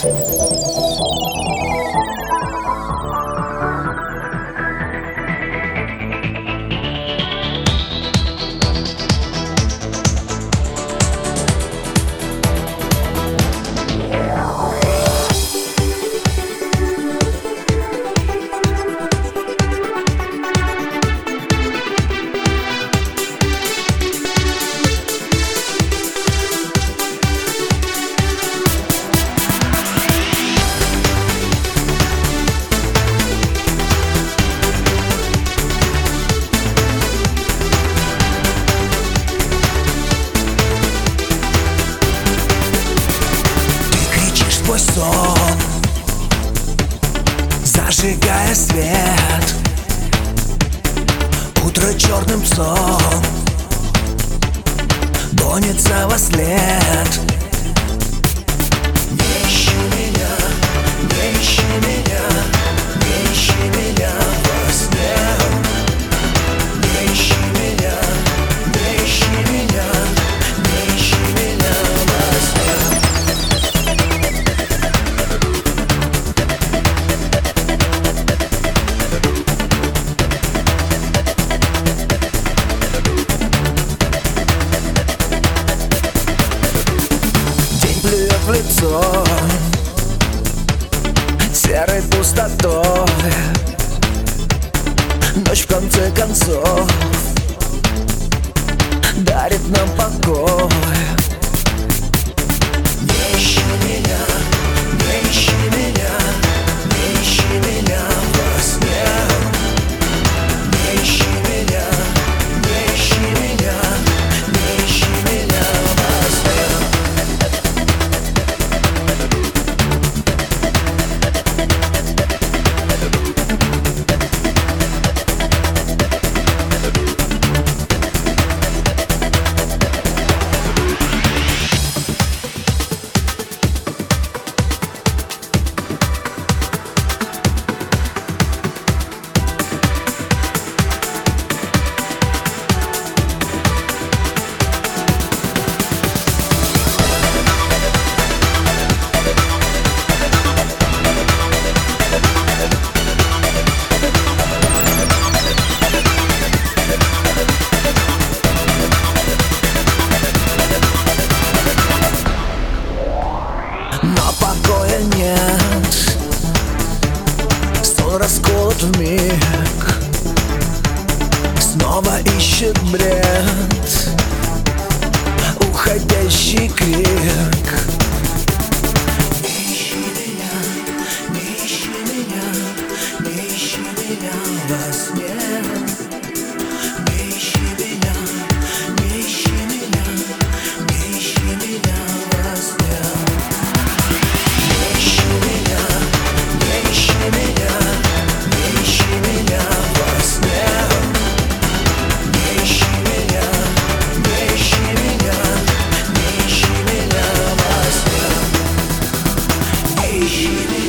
Сон, зажигая свет, утро черным псом гонится во след. Не ищи меня, не ищи меня, не ищи меня во сне. Не ищи меня, не ищи меня, не ищи меня во сне. В лицо серой пустотой, ночь в конце концов дарит нам покой. Не ищи меня, не ищи меня, не ищи меня во сне. Не ищи меня, не ищи меня, не ищи меня во сне. Но покоя нет, сон расколот вмиг, снова ищет бред, уходящий крик. Не ищи меня, не ищи меня, не ищи меня во сне. Не ищи меня, не ищи меня, не ищи меня во сне. Не ищи меня, не ищи меня, не ищи меня во сне. Не ищи меня, не ищи меня, не ищи меня во сне. Не ищи меня.